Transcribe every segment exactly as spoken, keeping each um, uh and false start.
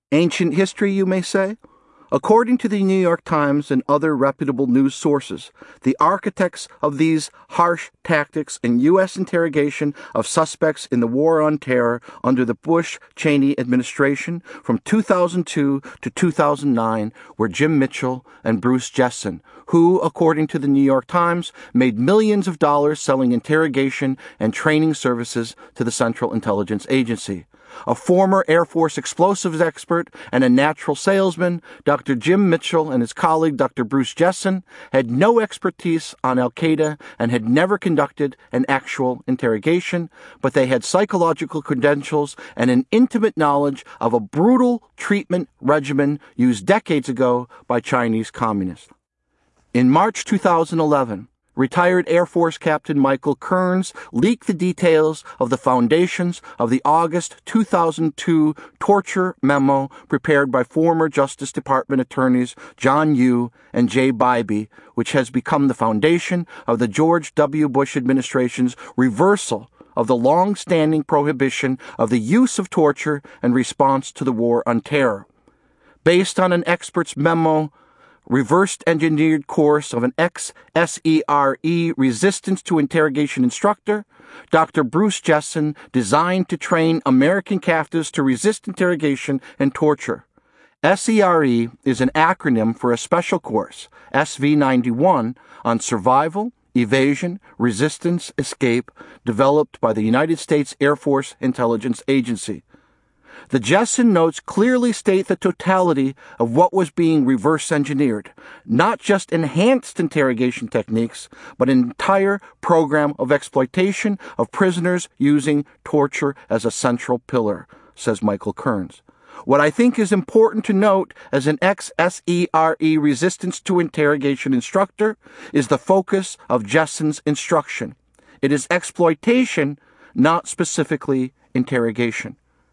Ancient history, you may say? According to the New York Times and other reputable news sources, the architects of these harsh tactics and U S interrogation of suspects in the War on Terror under the Bush-Cheney administration from two thousand two to two thousand nine were Jim Mitchell and Bruce Jessen, who, according to the New York Times, made millions of dollars selling interrogation and training services to the Central Intelligence Agency. A former Air Force explosives expert and a natural salesman, Doctor Jim Mitchell and his colleague Doctor Bruce Jessen had no expertise on Al-Qaeda and had never conducted an actual interrogation, but they had psychological credentials and an intimate knowledge of a brutal treatment regimen used decades ago by Chinese communists. In March two thousand eleven, retired Air Force Captain Michael Kearns leaked the details of the foundations of the August two thousand two torture memo prepared by former Justice Department attorneys John Yoo and Jay Bybee, which has become the foundation of the George W. Bush administration's reversal of the long-standing prohibition of the use of torture in response to the War on Terror. Based on an expert's memo, reversed engineered course of an ex-S E R E resistance to interrogation instructor, Doctor Bruce Jessen designed to train American captives to resist interrogation and torture. S E R E is an acronym for a special course, S V ninety-one, on survival, evasion, resistance, escape, developed by the United States Air Force Intelligence Agency. The Jessen notes clearly state the totality of what was being reverse engineered, not just enhanced interrogation techniques, but an entire program of exploitation of prisoners using torture as a central pillar, says Michael Kearns. What I think is important to note as an ex-S E R E resistance to interrogation instructor is the focus of Jessen's instruction. It is exploitation, not specifically interrogation.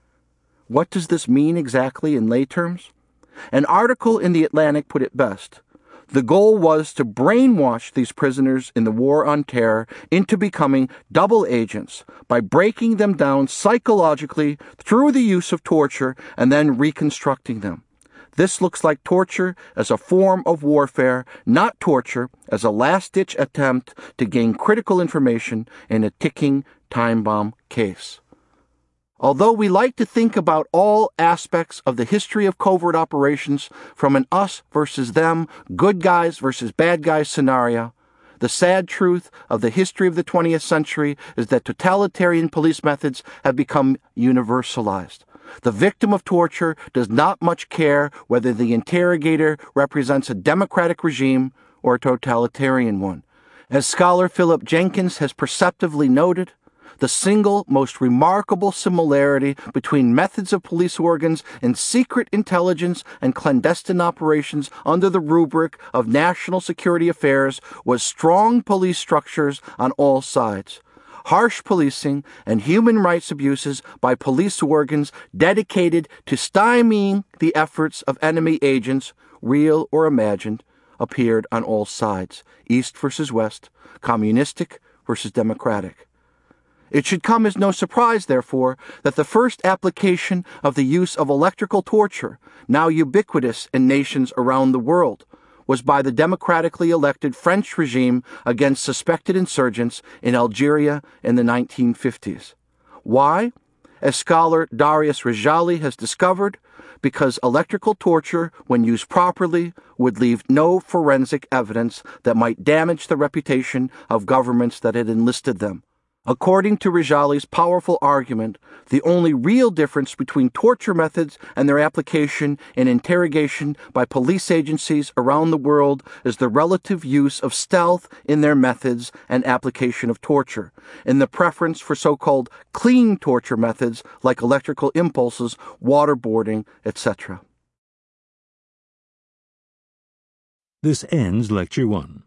What does this mean exactly in lay terms? An article in The Atlantic put it best. The goal was to brainwash these prisoners in the War on Terror into becoming double agents by breaking them down psychologically through the use of torture and then reconstructing them. This looks like torture as a form of warfare, not torture as a last-ditch attempt to gain critical information in a ticking time bomb case. Although we like to think about all aspects of the history of covert operations from an us versus them, good guys versus bad guys scenario, the sad truth of the history of the twentieth century is that totalitarian police methods have become universalized. The victim of torture does not much care whether the interrogator represents a democratic regime or a totalitarian one. As scholar Philip Jenkins has perceptively noted, the single most remarkable similarity between methods of police organs and secret intelligence and clandestine operations under the rubric of national security affairs was strong police structures on all sides. Harsh policing and human rights abuses by police organs dedicated to stymieing the efforts of enemy agents, real or imagined, appeared on all sides, East versus West, communistic versus democratic. It should come as no surprise, therefore, that the first application of the use of electrical torture, now ubiquitous in nations around the world, was by the democratically elected French regime against suspected insurgents in Algeria in the nineteen fifties. Why? As scholar Darius Rejali has discovered, because electrical torture, when used properly, would leave no forensic evidence that might damage the reputation of governments that had enlisted them. According to Rejali's powerful argument, the only real difference between torture methods and their application in interrogation by police agencies around the world is the relative use of stealth in their methods and application of torture, and the preference for so-called clean torture methods like electrical impulses, waterboarding, et cetera. This ends Lecture one.